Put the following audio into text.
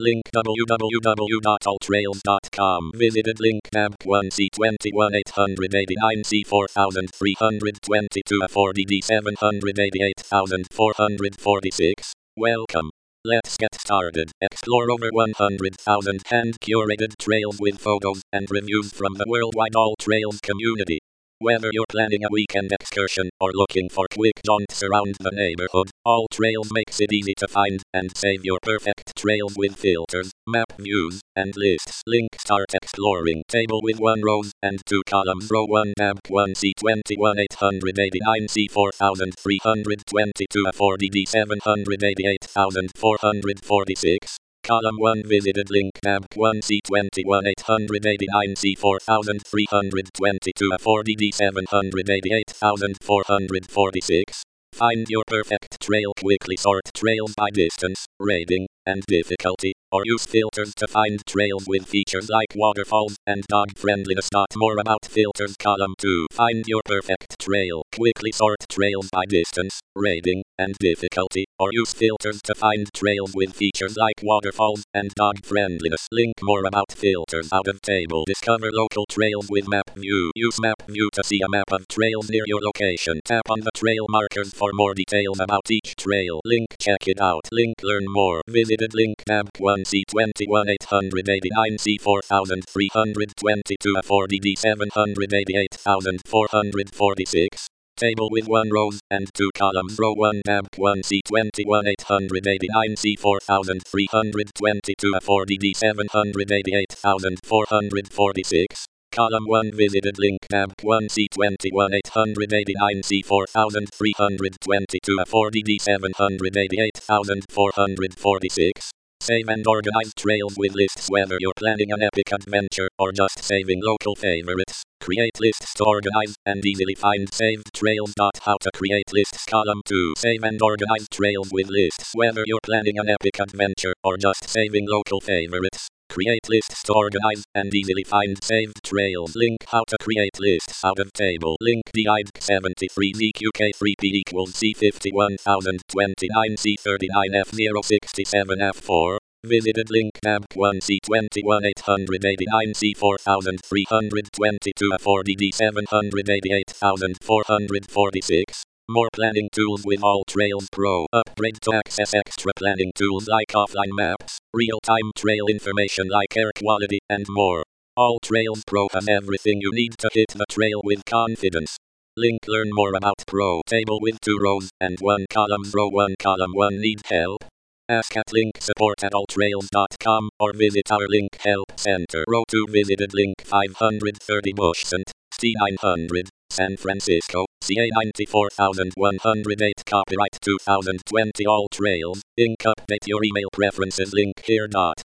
Link www.alltrails.com. Visited link tab 1C21 889 C4322 4DD 788,446. Welcome. Let's get started. Explore over 100,000 hand-curated trails with photos and reviews from the worldwide All Trails community. Whether you're planning a weekend excursion or looking for quick jaunts around the neighborhood, All Trails makes it easy to find and save your perfect trails with filters, map views, and lists. Link start exploring. Table with 1 row and 2 columns. Row 1 tab 1C21 889 C4322 4DD 788,446. Column 1 visited link tab 1C21 889 C4322 4DD 788,446. Find your perfect trail. Quickly sort trails by distance, rating, and difficulty, or use filters to find trails with features like waterfalls and dog friendliness. More about filters. Column 2. Find your perfect trail. Quickly sort trails by distance, rating, and difficulty, or use filters to find trails with features like waterfalls and dog friendliness. Link. More about filters. Out of table. Discover local trails with map view. Use map view to see a map of trails near your location. Tap on the trail markers for more details about each trail. Link. Check it out. Link. Learn more. Visited link tab 1C21 889 C4322 4DD 788,446. Table with 1 row and 2 columns. Row 1 tab 1C21 889 C4322 4DD 788,446. Column 1 visited link tab 1C21 889 C4322 4DD 788,446. Save and organize trails with lists. Whether you're planning an epic adventure or just saving local favorites, create lists to organize and easily find saved trails. How to create lists. Column 2. Save and organize trails with lists. Whether you're planning an epic adventure or just saving local favorites, create lists to organize and easily find saved trails. Link. How to create lists. Out of table. Link. DID73 ZQK3P equals C51029 C39F067 F4. Visited link tab 1C21 889 C4322 4DD 788,446. More planning tools with All Trails Pro. Upgrade to access extra planning tools like offline maps, real-time trail information like air quality, and more. All Trails Pro has everything you need to hit the trail with confidence. Link. Learn more about Pro. Table with 2 rows and 1 column. Row 1 column 1 need help? Ask at link support@alltrails.com or visit our link help center. Row 2 visited link 530 Bushcent, C900, San Francisco, CA 94108. Copyright 2020 All Trails, Inc. Update your email preferences. Link here.